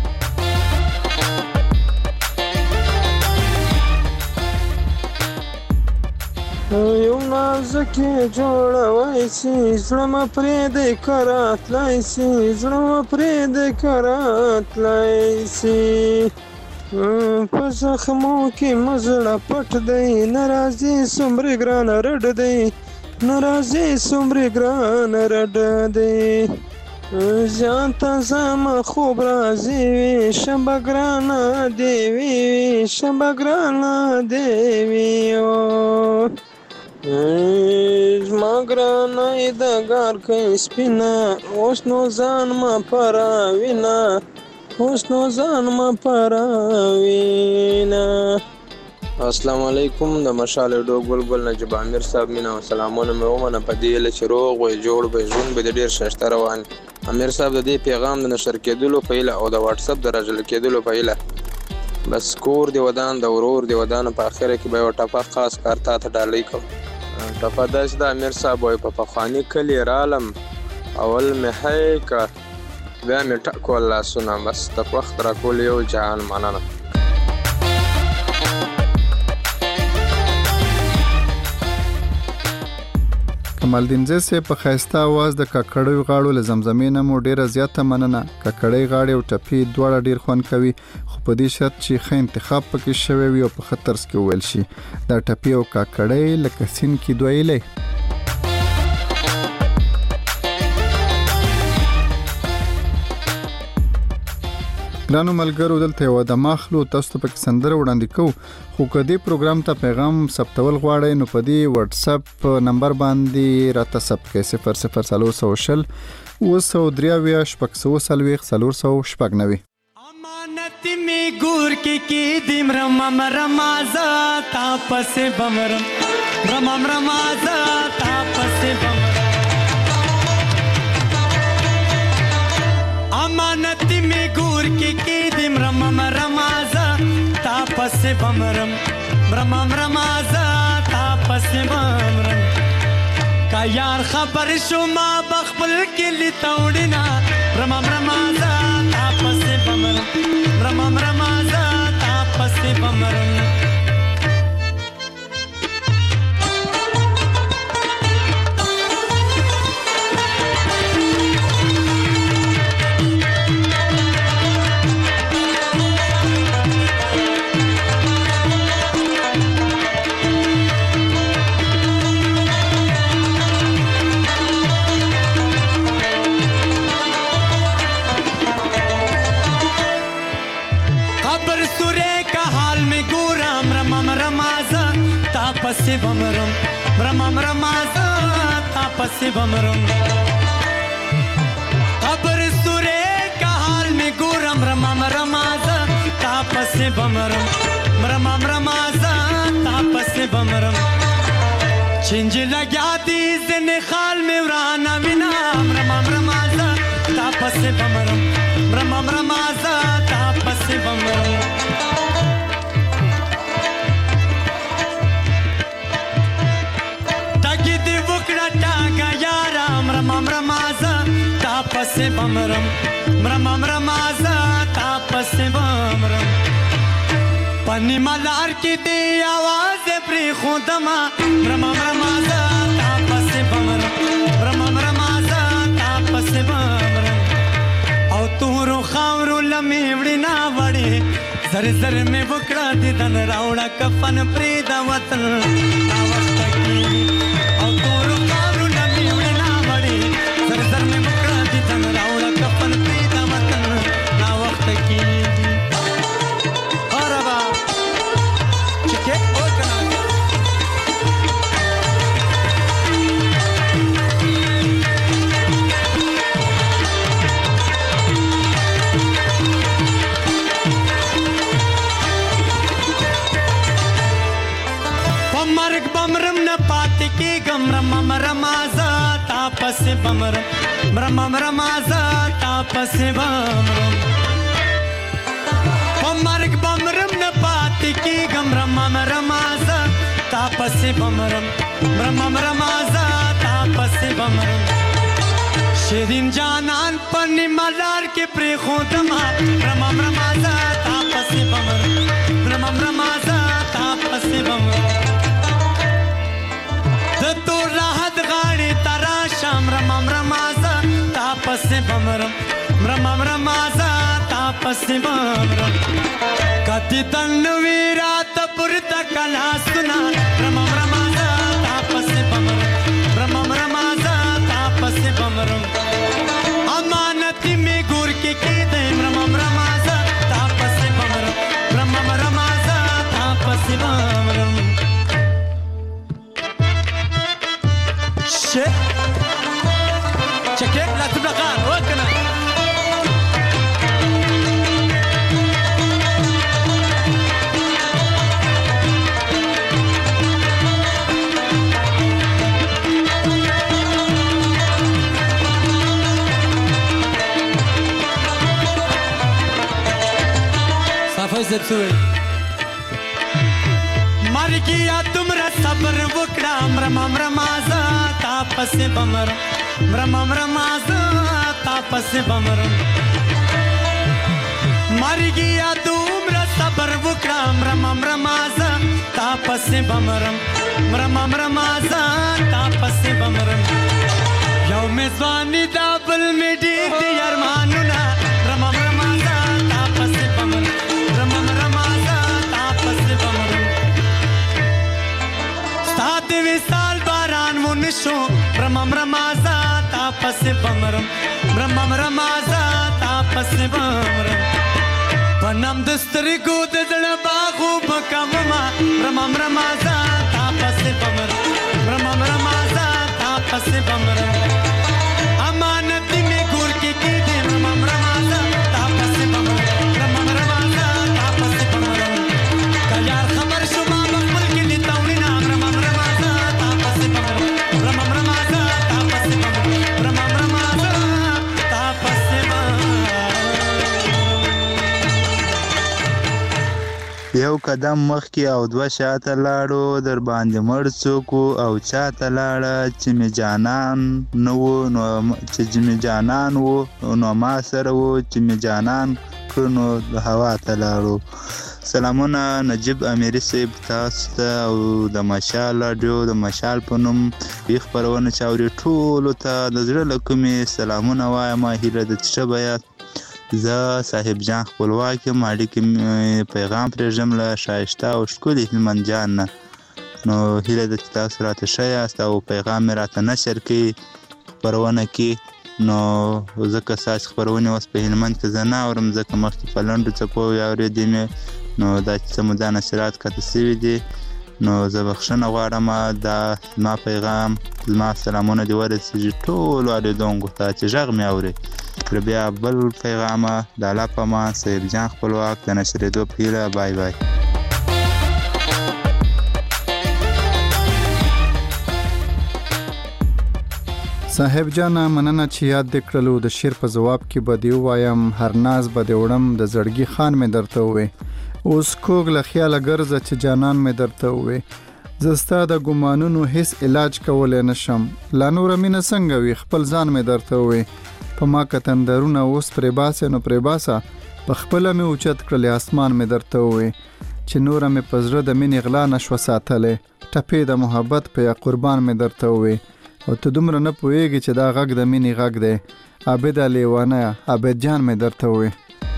یو نازکې جوړوای سي زړه مه پرېږدئ که راتلی سي زړه مه پرېږدئ که راتلی سي په زخمو کې مه زړه پټ دی نه راځي څومره ګرانه رډ دی نه راځي څومره ګرانه رډ دی زیان ته زما خوب راځي وي شمبه ګرانه دې وي شمبه ګرانه دې وي زما ګرانه یې د ګار کوي سپینه اوس نو ځان مه پراوینه اوس نو ځان مه پراوینه. السلام علیکم د مشال ډو ګل ګل نجیب امیر صاحب مینا او سلامونه مې ومنه په دې هیله چې روغ وي جوړ وي ژوند به د ډېر ښایسته روان. امیر صاحب د دې پیغام د نشر کېدلو په هیله او د واټساپ د راجل کېدلو په هیله بس کور دی ودان د ورور دی ودان په اخره کې به یو ټپه خاص کار تا ته ډالۍ کوم. ټپه داسې د امیر صاحب وایي په پخواني کلي رالم اول مې هی که بیا مې ټکول لاسونه بس د وخت راکول یو جهان مننه. کمال الدین زیسه په خاسته आवाज د ککړې غاړو له زمزمې نه مو ډیره زیاته مننه. ککړې غاړې او ټپی دواړه ډیر خوان کوي خو په دې شرط چې ښه انتخاب پکې شوی وي او په خطر کې ویل شي. دا ټپی او ککړې لکه سین کې دویلې. ګرانو ملګرو دلته یو د ماخلو تاسو ته پکې سندره وړاندې کوو خو کدی پروګرام ته پیغام ثبتول غواړئ نو په دې واتس اپ نمبر باندې راته ثبت کړئ صفر صفر څلور سوه شل اوه سوه درې اویا شپږ سوه څلوېښت څلور سوه شپږ نوي. امانت می ګور کې کې دیم رمم رمازا تا پسې بمرم رمم رمازا تا پسې بمرم امانت می ګور کې کې دیم رمم رمازا تا پسې بمرم رمم رمازا تا پسې بمرم کا یار خبر شو ما بخبل کې لتاوډینا رمم رمازا تا پسې بمرم رمم رمازا تا پسې بمرم. پسې بمرم رمم رمازا تا پسې بمرم خبر سورې کا حال میں ګورم رمم رمازا تا پسې بمرم رمم رمازا تا پسې بمرم چنج لګیا دي زنه خال میں ورانه وینا رمم رمازا تا پسې بمرم رمم رمازا تا پسې بمرم. رمم رمازا تا پسې بمرم رمم رمازا تا پسې بمرم پنی ملار کې دی आवाज پری خودما رمم رمازا تا پسې بمرم رمم رمازا تا پسې بمرم او تورو خاورو لمې وړي نا وړي زر زر مې وکړه دي دن راوړه کفن پری دا وطن دا وخت کې او تورو خاورو لمې وړي زر زر میں مکڑا دی دن راوڑا کفن پیدا وطن نا وقت کی اور ابا چکے اور کنا بمرم نه پاتې کېږم رمم رمازه تا پسې بمرم رمم رمازه تا پسې بمرم په مرګ بمرم نه پاتې کېږم رمم رمازه تا پسې بمرم رمم رمازه تا پسې بمرم شیرین جانان په نیمه لار کې پرېښودمه رمم رمازه تا پسې بمرم رمم رمازه تا پسې بمرم د تور راحت غاړې ته راشم رمم رمازه تا پسې بمرم رمم رمازه تا پسې بمرم کتی تن وی راته پورته کلاسونه رمم رمازه تا پسې بمرم رمم رمازه تا پسې بمرم امانتي مې ګور کې کېدم رمم رمازه تا پسې بمرم رمم رمازه تا پسې بمرم شit check it la tu bakan wakna safai zepsui मर गया तुमरा सबर वकड़ा रमम रमाजा तापस बमर रमम रमाजा तापस बमर मर गया तुमरा सबर वकड़ा रमम रमाजा तापस बमर रमम रमाजा तापस बमर यौ मेजवानी दाबल में डीग दी अरमानुना रमम रमाजा तापस बमर रमम रमाजा तापस बमर सात विशाल बारान मुनशो रमम रमाजा तापस बमरम रमम रमाजा तापस बमरम पनम दस्तरी को दजड़ बागो बकममा रमम रमाजा तापस बमरम रमम रमाजा तापस बमरम अमानती में गुर की की दे रमम रमाजा तापस बमरम रमम रमाजा तापस बमरम कयार खबर शुमा मखमल के लिए तौनी नाम रमम रमाजा तापस बमरम रमम रमाजा तापस बमरम रमम रमाजा तापस یو قدم مخکې او دوه شاته لاړو در باندې مړ څوک او چاته لاړه چې مې جانان نه و نو چې مې جانان و نو ما سره و چې مې جانان کړ نو هوا ته لاړو سلامونه نجیب امیری صاحب تاسو ته او د مشال راډیو د مشال په نوم یې خپرونه چې اوري ټولو ته د زړه له کومې سلامونه وایم هیله ده چې ښه به یاست زه صاحب جان خپلواک یم اړیکې پیغام پرېږدم له ښایسته او ښکلي هلمند جان نه نو هیله ده چې تاسو راته ښه یاست او پیغام مې راته نشر کړي خپرونه کې نو ځکه ستاسې خپرونې اوس په هلمند کې زه نه اورم ځکه مخکې په لنډو څپو یې اورېدې مې نو دا چې څه مو دا نشرات کته سوي دي نو زه بخښنه غواړم دا زما پیغام زما سلامونه دې ورسېږي ټولو اورېدونکو ته چې غږ مې اوري تر بیا بل پیغامه د الله په امان صاحب جان خپلواک د نشرېدو په هیله بای بای صاحب جان مننه چې یاد دې کړلو د شعر په جواب کې به دې ووایم هر ناز به دې وړم د زړګي خان مې درته ووې اوس کوږ له خیاله ګرځه چې جانان مې درته ووې زه ستا د ګمانونو هیڅ علاج کولی نشم لا نوره مینه څنګه وي خپل ځان مې درته ووې په ما که تندرونه اوس پرې باسې نو پرې باسه په خپله مې اوچت کړلې اسمان مې درته ووې چې نوره مې په زړه د مینې غلا نشوه ساتلی ټپې د محبت په یا قربان مې درته ووې او ته دومره نه پوهېږې چې دا غږ د مینې غږ دی عابده لیوانه عابد جان مې درته ووې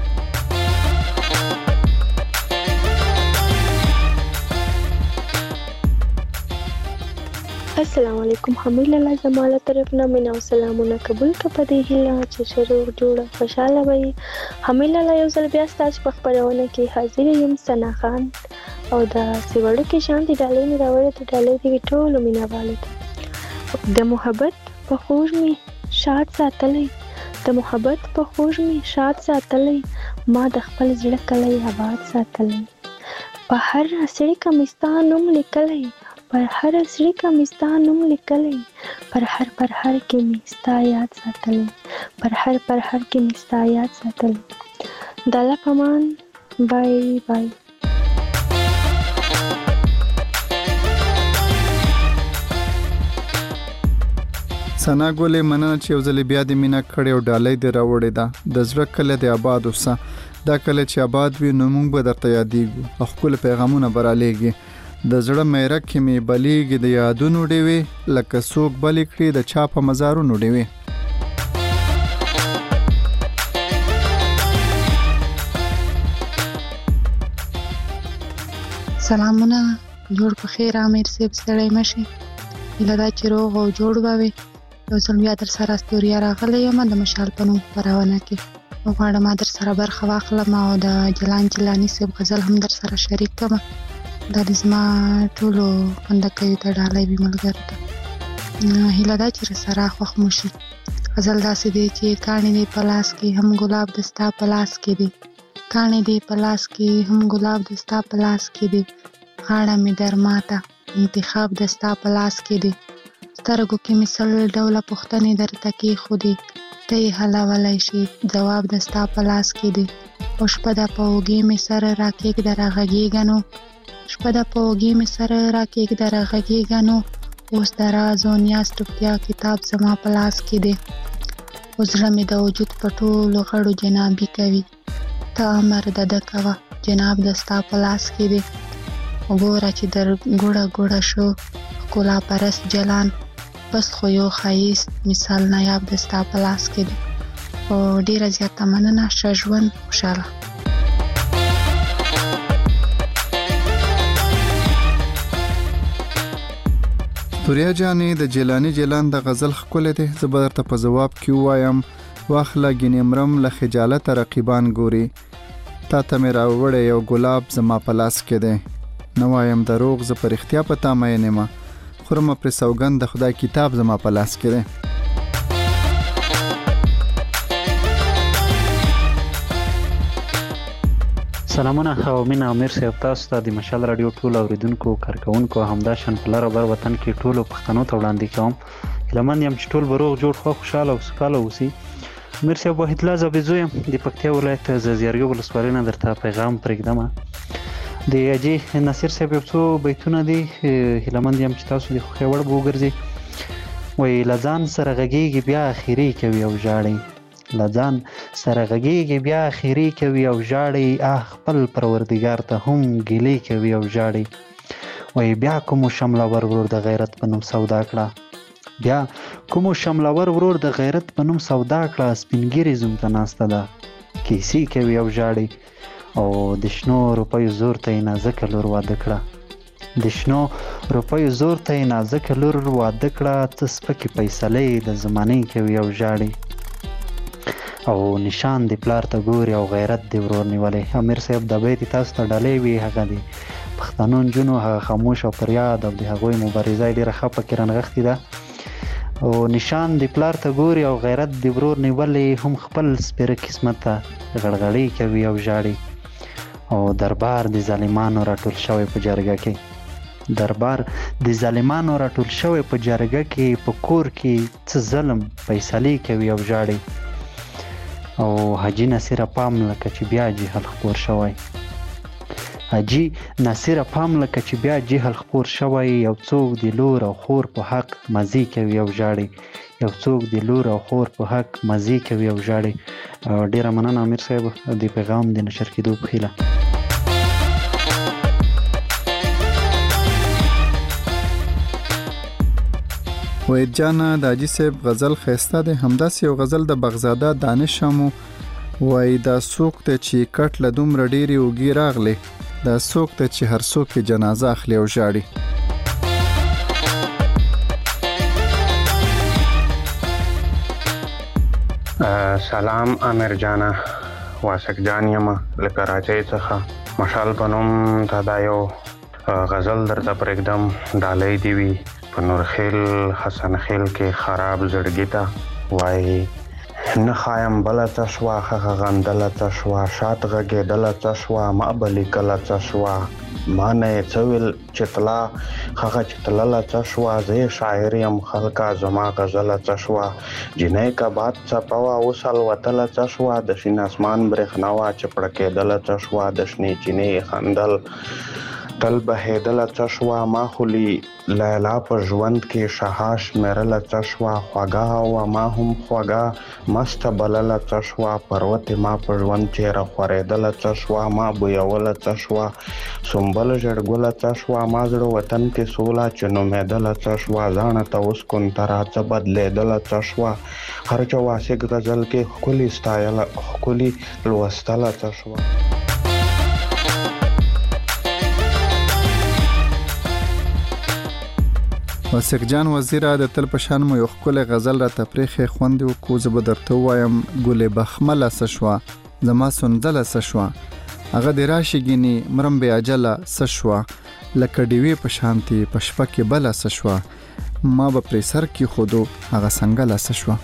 السلام علیکم حمیل الله زما له طرف نه مینا او سلامونه قبول که په دې هیله چې شروع جوړه خوشاله وي حمیل الله یو ځل بیا ستاسو په خپرونه کې حاضر یم ثنا خان او دا سیوړو کې شانتي ډالۍ مې راوړې ته ډالۍ دې ټولو مینوالو ته د محبت په خوږ مې شاد ساتلی د محبت په خوږ مې شاد ساتلی ما د خپل زړه کلی آباد ساتلی په هر سړي کمستان نوم لیکلی پر هر زړه کې مې ستا نوم لیکلی، پر هر پر هر کې مې ستا یاد ساتلی، پر هر پر هر کې مې ستا یاد ساتلی. د الله په امان. بای بای. ثنا ګلې مننه چې یو ځل بیا د مینا کړې او ډالۍ دې راوړې ده. د زړه کله د آباد اوسه، دا کله چې آباد وي نو موږ به درته یادېږو او ښکلي پیغامونه به رالیږي. د زړه میرک کې مې بلیږي د یادونو ډېوې، لکه څوک بلې کړي د چا په مزارونو ډېوې. سلامونه، جوړ په خیر امیر صاحب، ستړی مشي. هیله ده چې روغ او جوړ به وي. یو ځل بیا در سره استوریا راغلی یم د مشال په نوم خپرونه کې. غواړم در سره برخه واخلم او د جلان جلاني صاحب غزل هم در سره شریک کړم. دا د زما ټولو خوندکیو ته ډالۍ وي ملګرو ته. هیله ده چې راسره خوښ مو شي. غزل داسې دی چې کاڼي دی په لاس کې هم ګلاب د ستا په لاس کې دی، کاڼي دی په لاس کې هم ګلاب د ستا په لاس کې دی، غاړه مې در ماته انتخاب د ستا په لاس کې دی، سترګو کې مې سل ډوله پوښتنې درته کېښودې، ته یې حلولی شي ځواب د ستا په لاس کې دی. او شپه ده په اوږې مې سر راکېږده راغږېږه نو، شپه ده په اوږې مې سر راکېږده راغږېږه نو، اوس د راز و نیاز ټوپتیا کتاب زما په لاس کې دی. او زړه مې د وجود په ټولو غړو جنابي کوي، ته امر د ده کوه جناب د ستا په لاس کې دی. وګوره چې در ګوړه ګوړه شو ښکلا پرست جلان، بس خو یو ښایست مثال نایاب د ستا په لاس کې دی. او ډېره زیاته مننه، ښه ژوند، خوشحاله. ستوریا جانې د جیلانی جیلان د غزل ښکلی دی. زه به درته په ځواب کې ووایم واخله ګینې مرم له خجالته رقیبان ګوري، تا ته مې راوړی یو ګلاب زما په لاس کې دی. نه وایم دروغ زه په رښتیا په تا مین یم، خورمه پرې سوګند د خدای کتاب زما په لاس کې دی. سلامونه او مینه امیر صاحب، تاسو ته د مشال راډیو ټول اوریدونکو کارکوونکو همداشان په لر او بر وطن کې ټولو پښتنو ته وړاندې کوم. هیلهمند یم چې ټول به روغ جوړ خو خوشحاله او سوکاله اوسي. امیر صاحب واحد الله زابېزو یم د پکتیا ولایت زرزیارګۍ ولسوالۍ نه درته پیغام پرېږدم. د اجي ناصر صاحب یو څو بیتونه دي، هیلهمند یم چې تاسو د خوښۍ وړ به وګرځي. وایي له ځان سره غږېږي بیا اخري کوي او ژاړي، له ځان سره غږېږي بیا اخري کوي او ژاړي، آه خپل پروردګار ته هم ګیلې کوي او ژاړي. وایي بیا کومو شملور ورور د غیرت په نوم سودا کړه، بیا کومو شملور ورور د غیرت په نوم سودا کړه، سپینګیري زوم ته ناسته ده کیسې کوي او ژاړي. او د شنو روپیو زور ته یې نازکه لور واده کړه، د شنو روپیو زور ته یې نازکه لور واده کړه، څه سپکې فیصلې د زمانې کوي او ژاړي. او نشان د پلار ته ګوري او غیرت د ورور نیولی. امیر صاحب د بیت تاسو ته ډالۍ وي، هغه د پښتنو نجونو هغه خاموش او فریاد او د هغوی مبارزه ډېره ښه پکې رانغښتې ده. او نشان د پلار ته ګوري او غیرت د ورور نیولی، هم خپل سپېره قسمت ته غړغړې کوي او ژاړي. او دربار د ظالمانو راټول شوی په جرګه کې، دربار د ظالمانو راټول شوی په جرګه کې، په کور کې څه ظلم فیصلې کوي او ژاړي. او حاجي ناصر پام لکه چې بیا جهل خپور شوی، حاجي ناصر پام لکه چې بیا جهل خپور شوی، یو څوک د لور او خور په حق مزي کوي او ژاړي، یو څوک د لور او خور په حق مزي کوي او ژاړي. ډیره مننه امیر صاحب د پیغام د نشر کېدو په هیله. وحید جانه د حاجي صاحب غزل ښایسته دی. همداسې یو غزل د بغزاده دانش هم وایي دا څوک دی چې کټ له دومره ډېرې اوږې راغلی، دا څوک دی چې هر څوک یې جنازه اخلي او ژاړي. سلام امیر جانه، واسق جان یم له کراچۍ څخه. مشال په نوم ته دا یو غزل درته پرېږدم، ډالۍ دې وي. په نورخیل حسن خیل کې خراب زړګي ته وایي نه خایم بله څه شوه ښه غندله څه شوه شات غږېدله څه شوه ما به لیکله څه شوه ما نه یې څه ویل چې تلا هغه چې تلله څه شوه زه یې شاعر یم خلکه زما غزله څه شوه جنۍ که باد څپه وه اوس الوتله څه شوه د شین اسمان برېښنا وه چې پړکېدله څه شوه د شنې چینې یې خندل تل بهېدله څه شوه ما خو لیلا په ژوند کې شها شمېرله څه شوه خوږه وه ما هم خوږه مسته بلله څه شوه پروتې ما په ژوند چیرې خورېدله څه شوه ما بویوله څه شوه سنبل ژړګله څه شوه ما زړه وطن کې سوله چې نومېدله څه شوه ځانه ته اوس کون ته راڅه بدلېدله څه شوه هر چا واسق غزل کې ښکلي ستایله ښکلي لوستله څه شوه واسق جان وزیره د تل په شان مو یو ښکلی غزل را تفریخې خوندې وکړو زه به درته ووایم ګلې بخمله څه شوه زما سنځله څه شوه هغه دې راشي ګینې مرم بې اجله څه شوه لکه ډیوې په شانتې په شپه کې بله څه شوه ما به پرې سر کېښودو هغه سنګله څه شوه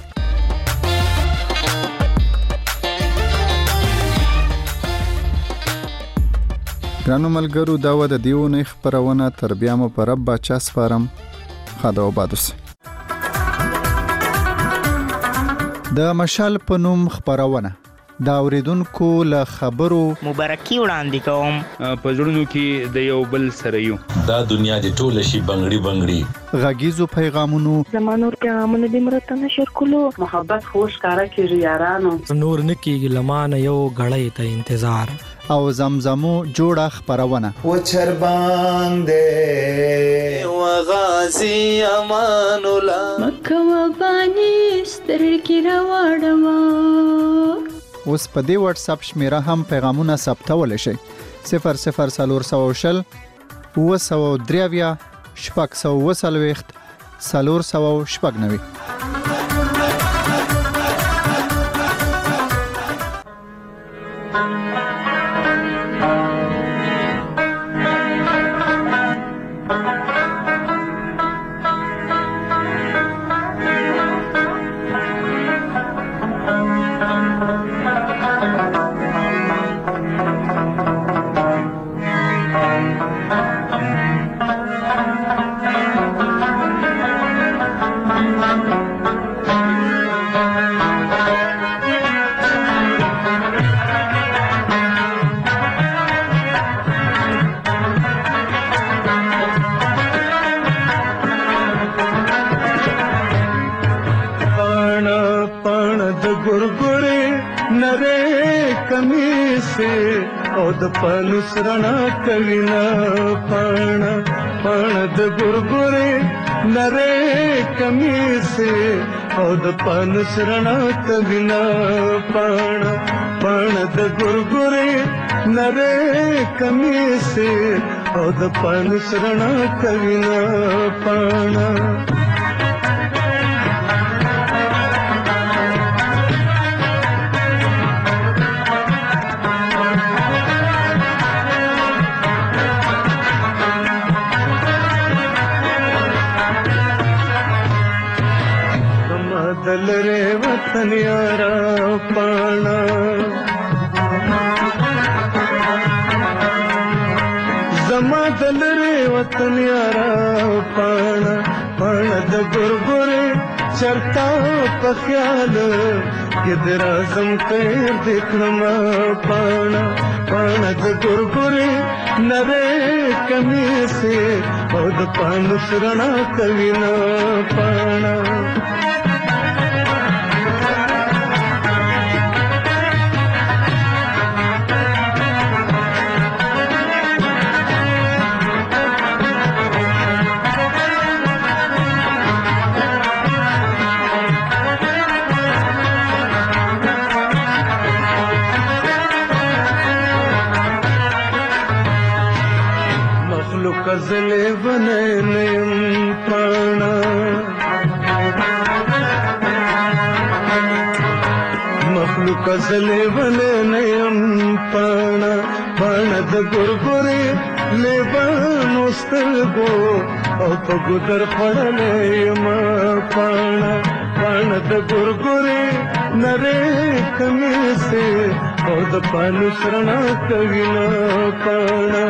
ګرانو ملګرو دا وه د دې اونۍ خپرونه تر بیا مو په رب باچا سپارم خدا وباد اوسئ د مشال په نوم خپرونه دا اوریدونکو له خبرو مبارکي وړاندې کوم په زړونو کې د یو بل سره یو دا دنیا د ټوله شي بنگړي بنگړي غږیزو پیغامونو زمانور پیغامونه د مرته نشر کولو محبت خوش کارا کیږي یارانو نور نکیږي لمانه یو غړې ته انتظار او زمزمو جوړه خپرونه و چربان دې و غازی امان الله مکه و بانی سترګې راوړم اوس په دې واتس اپ شمیره هم پیغامونه ثبتولی شئ صفر صفر څلور سوه شل اوه سوه درې اویا شپږ سوه اوه څلوېښت څلور سوه شپږ نوي د پانوس رڼا کوي نه پاڼه پاڼه د ګورګورې نرې کمیسې او د پانوس رڼا کوي نه پاڼه پاڼه د ګورګورې نرې کمیسې او د پانوس رڼا کوي نه پاڼه دلره وطن یارا پانا زما دلره وطن یارا پانا پانا د ګورګورې چرتا په خیال ګدر اعظم خیر دکړما پانا پانا د ګورګورې نره کمیسې او د پانوس رڼا کوي نه پانا غزلې ونیم پانا مخلوق غزلې ونیم پانا پانا د ګورګورې لیوانو سترګو او په ګودر خړلې ما پاڼه پاڼه د ګورګورې نره کمیسه او د پانو سرنا کوي نا پاڼه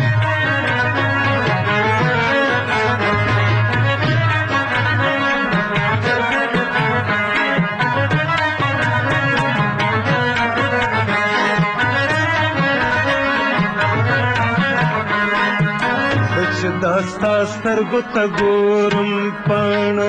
داستا سترګو ته ګورم پاڼه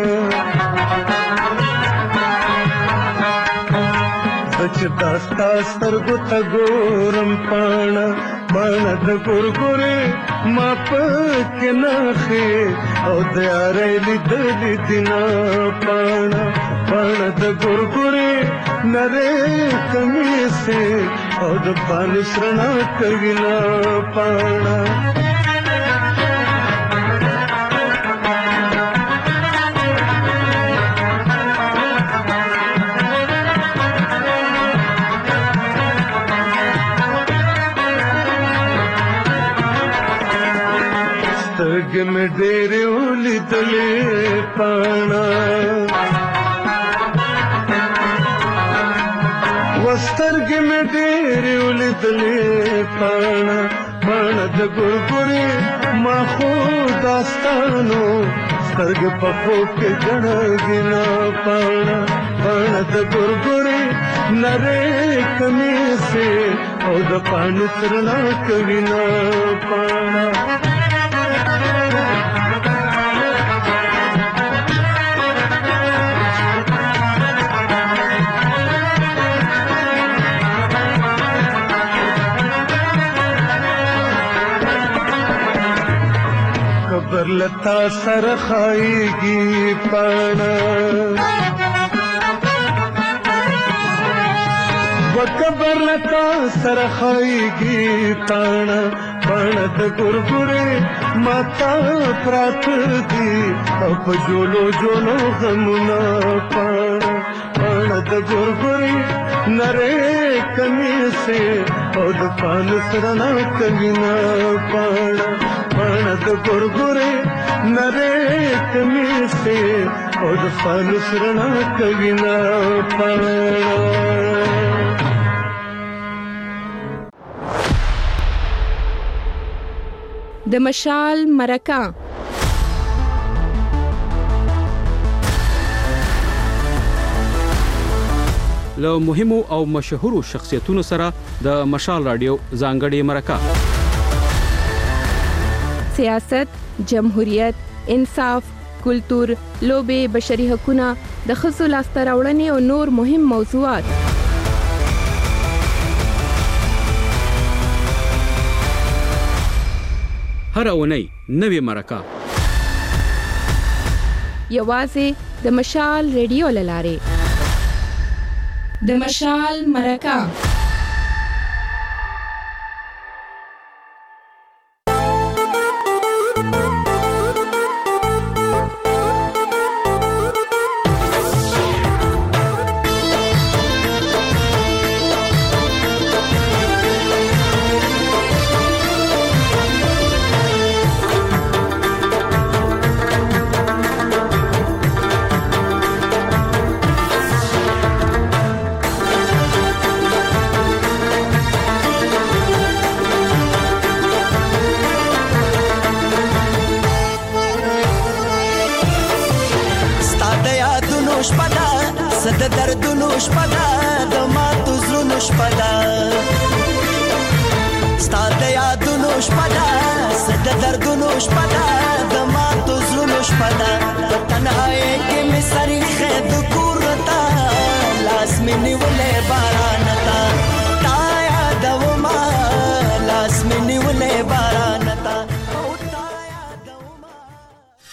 چې داستا سترګو ته ګورم پاڼه پاڼه د ګورګورې ما پکې نښې او د یارۍ لیدلې دي نه پاڼه پاڼه د ګورګورې نرۍ کمیسې او د پانو سرنا کوي نه پاڼه سترګې مې ډېرې ولیدلې پاڼه سترګې مې ډېرې ولیدلې پاڼه پاڼه د ګورګورې ما خو داستانو سترګې په خوب کې ګڼلې نه پاڼه پاڼه د ګورګورې نرۍ کمیسې او د پاڼو سرنا کوي نه پاڼه خبر لتا سر خایگی پانا و خبر لتا سر خایگی پانا پانا د ګورګورې ماتا پرات دی او په جولو جولو غمونه پانا پانا د ګورګورې نرۍ کمیسې او د پانو سرنا کوي نه پانا پاڼه د ګورګورې نرۍ کمیسې او د پانو سرنا کوي نه پاڼه د مشال مرکه له مهمو او مشهورو شخصیتونو سره د مشال رادیو ځانګړې مرکه سیاست، جمهوریت، انصاف، کلتور، لوبې، بشري حقوقونه، د ښځو لاسته راوړنې او نور مهم موضوعات. هر اونۍ نوې مرکه یوازې د مشال ریډیو له لارې. د مشال مرکه تنهایی که می سری خید کورتا لاس می نیوله بارا